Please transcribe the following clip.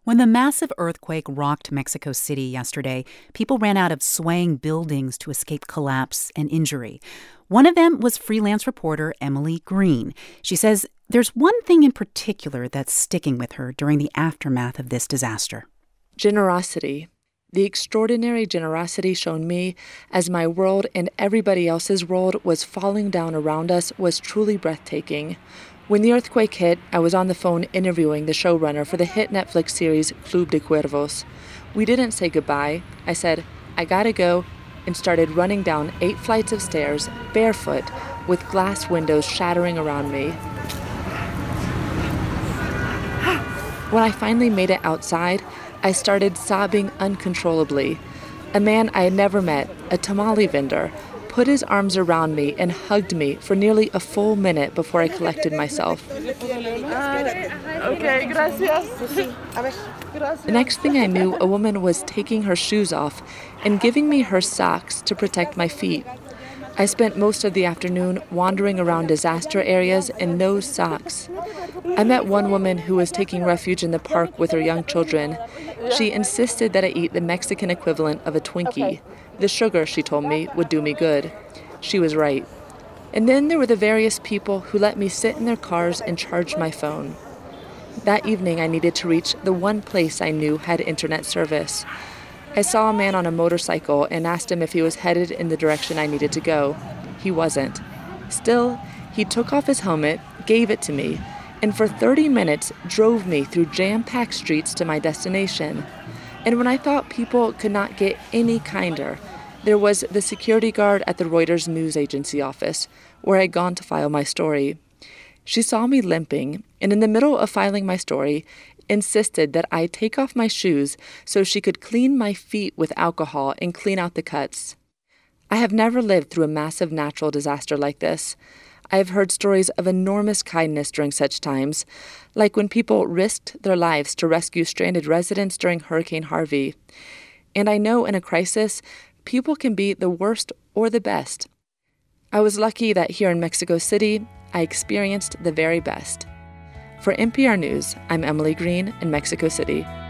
When the massive earthquake rocked Mexico City yesterday, people ran out of swaying buildings to escape collapse and injury. One of them was freelance reporter Emily Green. She says there's one thing in particular that's sticking with her during the aftermath of this disaster. Generosity. The extraordinary generosity shown me as my world and everybody else's world was falling down around us was truly breathtaking. When the earthquake hit, I was on the phone interviewing the showrunner for the hit Netflix series Club de Cuervos. We didn't say goodbye. I said, I gotta go, and started running down 8 flights of stairs, barefoot, with glass windows shattering around me. When I finally made it outside, I started sobbing uncontrollably. A man I had never met, a tamale vendor, put his arms around me and hugged me for nearly a full minute before I collected myself. Okay, gracias. The next thing I knew, a woman was taking her shoes off and giving me her socks to protect my feet. I spent most of the afternoon wandering around disaster areas in no socks. I met one woman who was taking refuge in the park with her young children. She insisted that I eat the Mexican equivalent of a Twinkie. The sugar, she told me, would do me good. She was right. And then there were the various people who let me sit in their cars and charge my phone. That evening, I needed to reach the one place I knew had internet service. I saw a man on a motorcycle and asked him if he was headed in the direction I needed to go. He wasn't. Still, he took off his helmet, gave it to me, and for 30 minutes drove me through jam-packed streets to my destination. And when I thought people could not get any kinder, there was the security guard at the Reuters news agency office, where I'd gone to file my story. She saw me limping, and in the middle of filing my story, insisted that I take off my shoes so she could clean my feet with alcohol and clean out the cuts. I have never lived through a massive natural disaster like this. I have heard stories of enormous kindness during such times, like when people risked their lives to rescue stranded residents during Hurricane Harvey. And I know in a crisis, people can be the worst or the best. I was lucky that here in Mexico City, I experienced the very best. For NPR News, I'm Emily Green in Mexico City.